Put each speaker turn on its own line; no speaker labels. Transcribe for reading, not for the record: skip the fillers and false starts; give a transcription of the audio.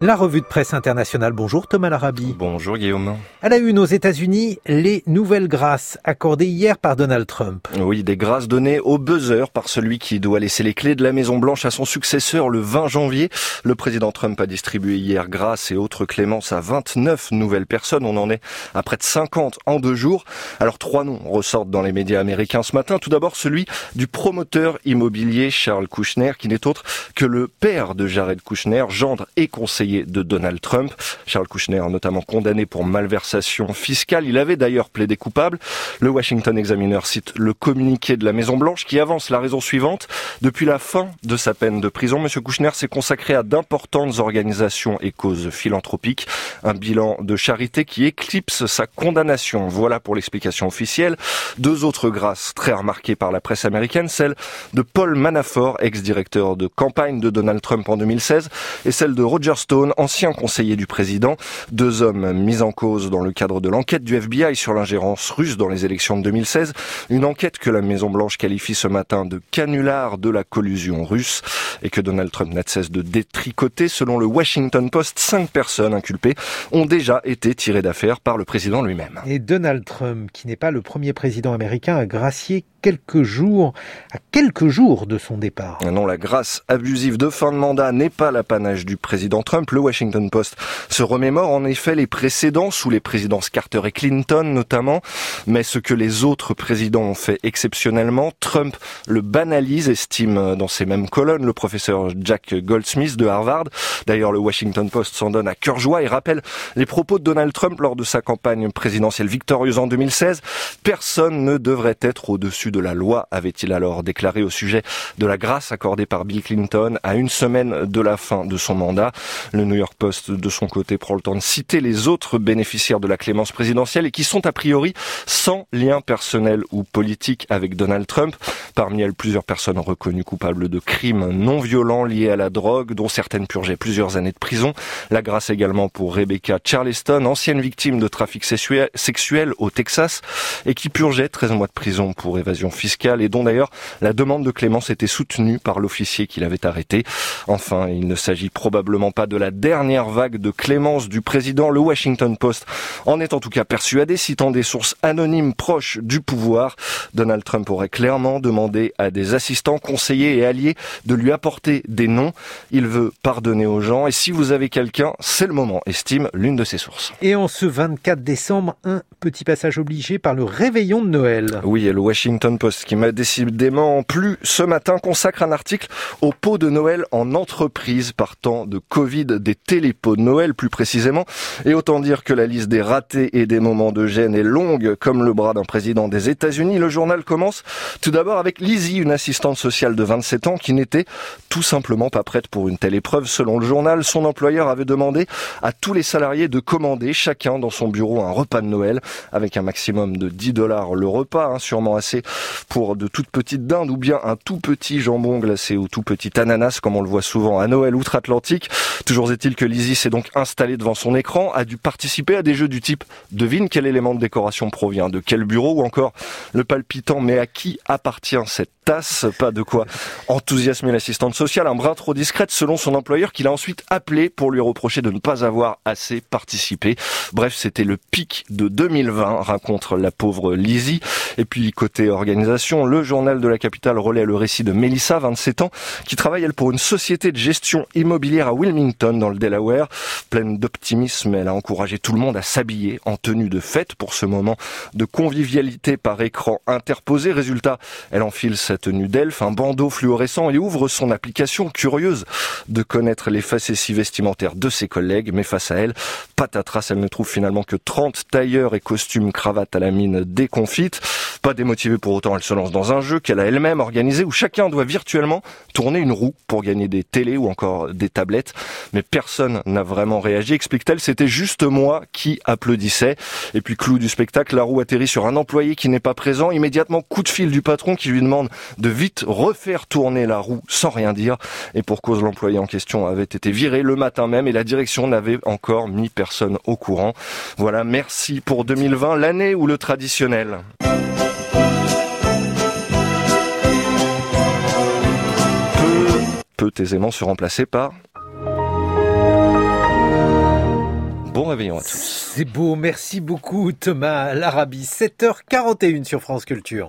La revue de presse internationale. Bonjour Thomas Larabi.
Bonjour Guillaume.
À la une aux États-Unis, les nouvelles grâces accordées hier par Donald Trump.
Oui, des grâces données au buzzer par celui qui doit laisser les clés de la Maison-Blanche à son successeur le 20 janvier. Le président Trump a distribué hier grâces et autres clémences à 29 nouvelles personnes. On en est à près de 50 en 2 jours. Alors 3 noms ressortent dans les médias américains ce matin. Tout d'abord celui du promoteur immobilier Charles Kushner, qui n'est autre que le père de Jared Kushner, gendre et conseiller de Donald Trump. Charles Kushner, notamment condamné pour malversation fiscale. Il avait d'ailleurs plaidé coupable. Le Washington Examiner cite le communiqué de la Maison-Blanche qui avance la raison suivante. Depuis la fin de sa peine de prison, M. Kushner s'est consacré à d'importantes organisations et causes philanthropiques. Un bilan de charité qui éclipse sa condamnation. Voilà pour l'explication officielle. 2 autres grâces très remarquées par la presse américaine, celle de Paul Manafort, ex-directeur de campagne de Donald Trump en 2016, et celle de Roger Stone, ancien conseiller du président. 2 hommes mis en cause dans le cadre de l'enquête du FBI sur l'ingérence russe dans les élections de 2016. Une enquête que la Maison-Blanche qualifie ce matin de canular de la collusion russe et que Donald Trump n'a de cesse de détricoter. Selon le Washington Post, 5 personnes inculpées ont déjà été tirées d'affaire par le président lui-même.
Et Donald Trump, qui n'est pas le premier président américain à gracier à quelques jours de son départ.
Non, la grâce abusive de fin de mandat n'est pas l'apanage du président Trump. Le Washington Post se remémore en effet les précédents sous les présidences Carter et Clinton notamment, mais ce que les autres présidents ont fait exceptionnellement, Trump le banalise, estime dans ces mêmes colonnes le professeur Jack Goldsmith de Harvard. D'ailleurs, le Washington Post s'en donne à cœur joie et rappelle les propos de Donald Trump lors de sa campagne présidentielle victorieuse en 2016. Personne ne devrait être au-dessus de la loi, avait-il alors déclaré au sujet de la grâce accordée par Bill Clinton à 1 semaine de la fin de son mandat. Le New York Post, de son côté, prend le temps de citer les autres bénéficiaires de la clémence présidentielle et qui sont a priori sans lien personnel ou politique avec Donald Trump. Parmi elles, plusieurs personnes reconnues coupables de crimes non violents liés à la drogue, dont certaines purgeaient plusieurs années de prison. La grâce également pour Rebecca Charleston, ancienne victime de trafic sexuel au Texas et qui purgeait 13 mois de prison pour évasion fiscale et dont d'ailleurs la demande de clémence était soutenue par l'officier qui l'avait arrêté. Enfin, il ne s'agit probablement pas de la dernière vague de clémence du président. Le Washington Post en est en tout cas persuadé, citant des sources anonymes proches du pouvoir. Donald Trump aurait clairement demandé à des assistants, conseillers et alliés de lui apporter des noms. Il veut pardonner aux gens et si vous avez quelqu'un, c'est le moment, estime l'une de ses sources.
Et en ce 24 décembre, un petit passage obligé par le réveillon de Noël.
Oui, et le Washington Post, qui m'a décidément plu ce matin, consacre un article aux pots de Noël en entreprise partant de Covid, des télépots de Noël plus précisément. Et autant dire que la liste des ratés et des moments de gêne est longue comme le bras d'un président des États-Unis. Le journal commence tout d'abord avec Lizzie, une assistante sociale de 27 ans qui n'était tout simplement pas prête pour une telle épreuve. Selon le journal, son employeur avait demandé à tous les salariés de commander chacun dans son bureau un repas de Noël avec un maximum de $10 le repas, sûrement assez pour de toutes petites dindes ou bien un tout petit jambon glacé ou tout petit ananas comme on le voit souvent à Noël outre-Atlantique. Toujours est-il que Lizzie s'est donc installée devant son écran, a dû participer à des jeux du type devine quel élément de décoration provient de quel bureau ou encore le palpitant mais à qui appartient cette tasse, pas de quoi enthousiasmer l'assistante sociale, un brin trop discrète selon son employeur qui l'a ensuite appelé pour lui reprocher de ne pas avoir assez participé. Bref, c'était le pic de 2020, raconte la pauvre Lizzie. Et puis côté organisation, le journal de la capitale relaie le récit de Melissa, 27 ans, qui travaille elle pour une société de gestion immobilière à Wilmington dans le Delaware. Pleine d'optimisme, elle a encouragé tout le monde à s'habiller en tenue de fête pour ce moment de convivialité par écran interposé. Résultat, elle enfile sa tenue d'elfe, un bandeau fluorescent et ouvre son application, curieuse de connaître les facéties vestimentaires de ses collègues. Mais face à elle, patatras, elle ne trouve finalement que 30 tailleurs et costumes cravates à la mine déconfite. Pas démotivée pour autant, elle se lance dans un jeu qu'elle a elle-même organisé où chacun doit virtuellement tourner une roue pour gagner des télés ou encore des tablettes. Mais personne n'a vraiment réagi, explique-t-elle, c'était juste moi qui applaudissais. Et puis clou du spectacle, la roue atterrit sur un employé qui n'est pas présent. Immédiatement, coup de fil du patron qui lui demande de vite refaire tourner la roue sans rien dire. Et pour cause, l'employé en question avait été viré le matin même et la direction n'avait encore mis personne au courant. Voilà, merci pour 2020, l'année où le traditionnel peut aisément se remplacer par Bon réveillon à tous.
C'est beau, merci beaucoup Thomas. L'Arabie, 7h41 sur France Culture.